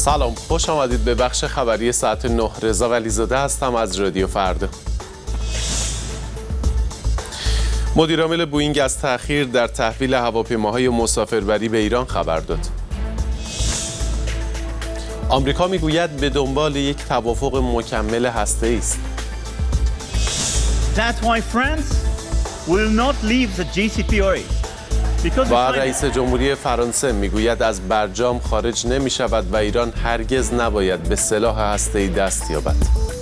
سلام، خوش آمدید به بخش خبری ساعت 9. رضا ولیزاده هستم از رادیو فردا. مدیرعامل بوئینگ از تأخیر در تحویل هواپیماهای مسافربری به ایران خبر داد. آمریکا میگوید به دنبال یک توافق مکمل هسته‌ای است. That's why France will not leave the JCPOA. و رئیس جمهوری فرانسه میگوید از برجام خارج نمی شود و ایران هرگز نباید به سلاح هسته‌ای دست یابد.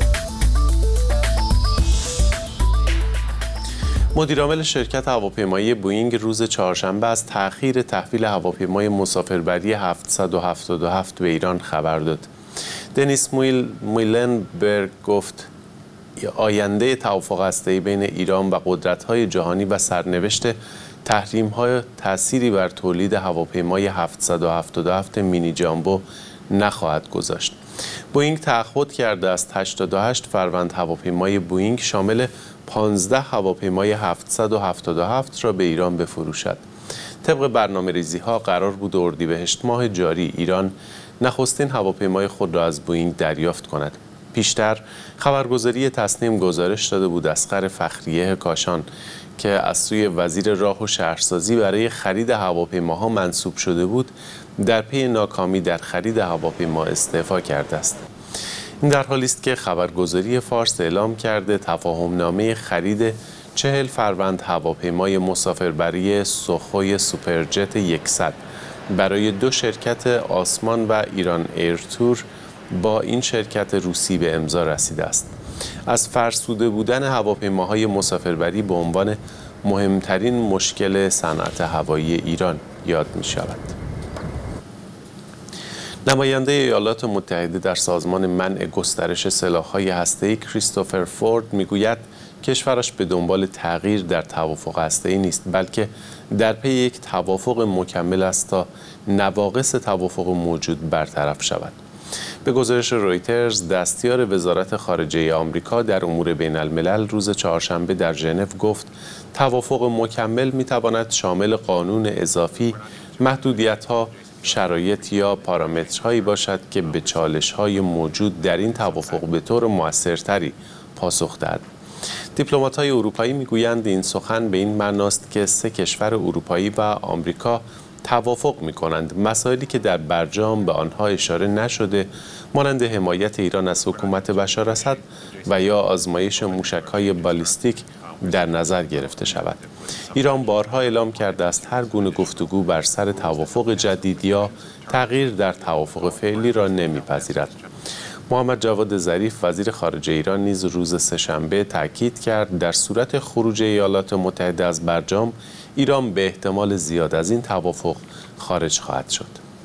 مدیرعامل شرکت هواپیمایی بوئینگ روز چهارشنبه از تأخیر تحویل هواپیمای مسافربری 777 به ایران خبر داد. دنیس مویلنبرگ گفت آینده توافق هسته‌ای بین ایران و قدرت‌های جهانی و سرنوشت تحریم‌های تأثیری بر تولید هواپیمای 777 مینی جامبو نخواهد گذاشت. بوئینگ تعهد کرده است 88 فروند هواپیمای بوئینگ شامل 15 هواپیمای 777 را به ایران بفروشد. طبق برنامه‌ریزی‌ها قرار بود اردیبهشت ماه جاری ایران نخستین هواپیمای خود را از بوئینگ دریافت کند. پیشتر خبرگزاری تصنیم گزارش داده بود اصغر فخریه کاشان که از سوی وزیر راه و شهرسازی برای خرید هواپیماها منصوب شده بود در پی ناکامی در خرید هواپیما استعفا کرده است. این در حالی است که خبرگزاری فارس اعلام کرده تفاهمنامه خرید 40 فروند هواپیمای مسافربری سوخوی سوپرجت 100 برای دو شرکت آسمان و ایران ایرتور با این شرکت روسی به امضا رسیده است. از فرسوده بودن هواپیماهای مسافربری به عنوان مهمترین مشکل صنعت هوایی ایران یاد می شود. نماینده ایالات متحده در سازمان منع گسترش سلاح‌های هسته‌ای کریستوفر فورد میگوید کشورش به دنبال تغییر در توافق هسته‌ای نیست، بلکه در پی یک توافق مکمل است تا نواقص توافق موجود برطرف شود. به گزارش رویترز، دستیار وزارت خارجه آمریکا در امور بین الملل روز چهارشنبه در ژنو گفت توافق مکمل میتواند شامل قانون اضافی، محدودیت‌ها، شرایط یا پارامترهایی باشد که به چالش‌های موجود در این توافق به طور مؤثرتری پاسخ دهد. دیپلمات‌های اروپایی میگویند این سخن به این معناست که سه کشور اروپایی و آمریکا توافق می‌کنند مسائلی که در برجام به آنها اشاره نشده مانند حمایت ایران از حکومت بشار اسد و یا آزمایش موشک‌های بالیستیک در نظر گرفته شود. ایران بارها اعلام کرده است هر گونه گفتگو بر سر توافق جدید یا تغییر در توافق فعلی را نمی‌پذیرد. محمد جواد ظریف وزیر خارجه ایران نیز روز سه‌شنبه تاکید کرد در صورت خروج ایالات متحده از برجام ایران به احتمال زیاد از این توافق خارج خواهد شد.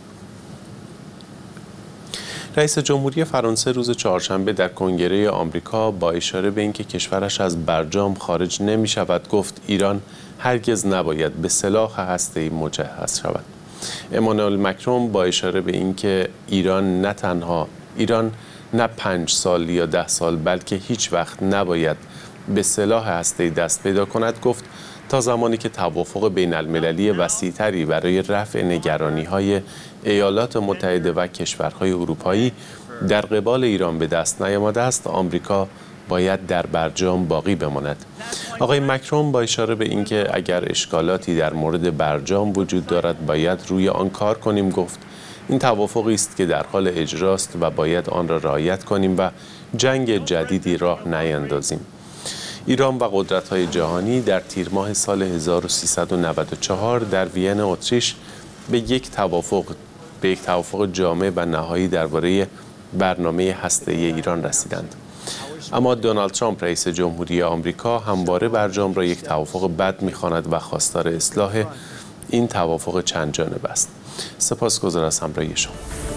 رئیس جمهوری فرانسه روز چهارشنبه در کنگره آمریکا با اشاره به اینکه کشورش از برجام خارج نمی شود گفت ایران هرگز نباید به سلاح هسته‌ای مجهز شود. امانوئل مکرون با اشاره به اینکه ایران نه 5 سال یا 10 سال بلکه هیچ وقت نباید به سلاح هسته‌ای دست پیدا کند گفت تا زمانی که توافق بین المللی وسیع‌تری برای رفع نگرانی‌های ایالات متحده و کشورهای اروپایی در قبال ایران به دست نیامده است، آمریکا باید در برجام باقی بماند. آقای مکرون با اشاره به اینکه اگر اشکالاتی در مورد برجام وجود دارد باید روی آن کار کنیم گفت این توافقی است که در حال اجراست و باید آن را رعایت کنیم و جنگ جدیدی راه نیندازیم. ایران و قدرت‌های جهانی در تیر ماه سال 1394 در وین اتریش به یک توافق جامع و نهایی درباره برنامه هسته‌ای ایران رسیدند. اما دونالد ترامپ رئیس جمهوری آمریکا همواره برجام را یک توافق بد می‌خواند و خواستار اصلاح این توافق چند جانبه است. سپاسگزار از همراهی شما.